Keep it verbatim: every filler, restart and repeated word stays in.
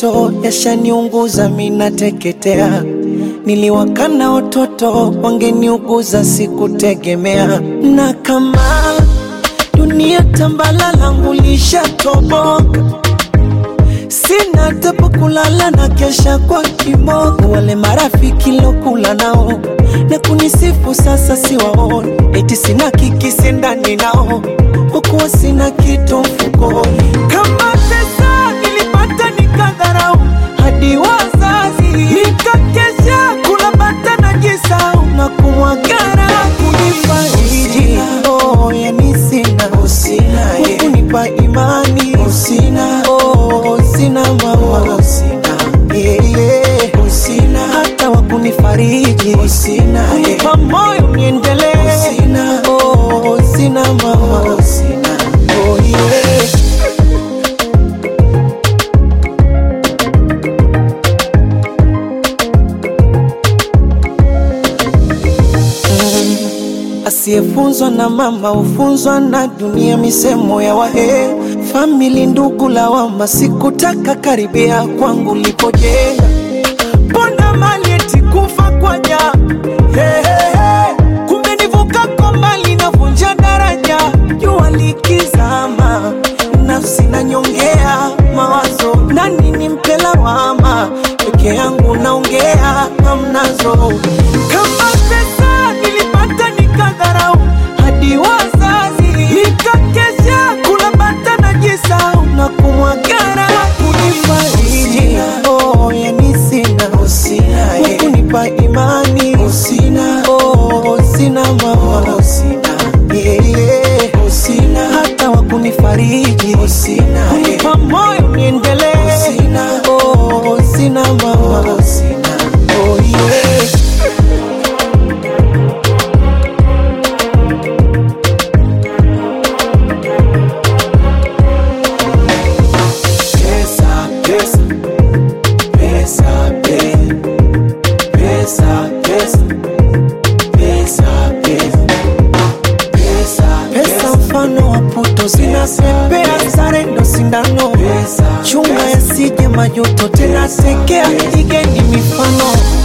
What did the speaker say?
moto yashaniunguza mina teketea. Niliwakana watoto wangeniuguza sikutegemea. Na kama dunia tambala langu lishatoboka, sina tepo kulala na kesha kwa kimogo. Wale marafiki lokula nao na kunisifu sasa siwaoni, eti sina kikisi ndani nao hukuwa sina kitu mfukoni. Kama pesa nilipata nikadharau hadi wazazi, nikakesha kula bata na jisau na kumwagara kunifariji. Oh yani sina usina ye kunipa imani usina. Oh sina mama usina yeye usina hata wakunifariji usina ye kwa moyo niendelee usina. Oh sina mama usina. Oh yeah. Asiyefunzwa na mama ufunzwa na dunia, misemo ya wahe. Family ndugu lawama, sikutaka karibia kwangu lipojenga. Pona mali eti kufa kwa ja hey, hey, hey. Kumbe nivuka kwa mali na vunja daraja. Jua likizama nafsi na nyongea mawazo, nani nimpe lawama? Peke yangu naongea hamnazo. Kama pesa nilipata nikadharau hadi wazazi, nikakesha kula bata na jisau na kumwagara kunifariji. Oh yani sina usina ye kunipa imani usina. Oh sina mama usina yeye usina hata wakunifariji usina kunipa moyo niendelee usina. Oh sina mama usina. Oh yeah. Zinapepea sare ndo sindano, chunga yasije majuto tena sekea igeni mifano.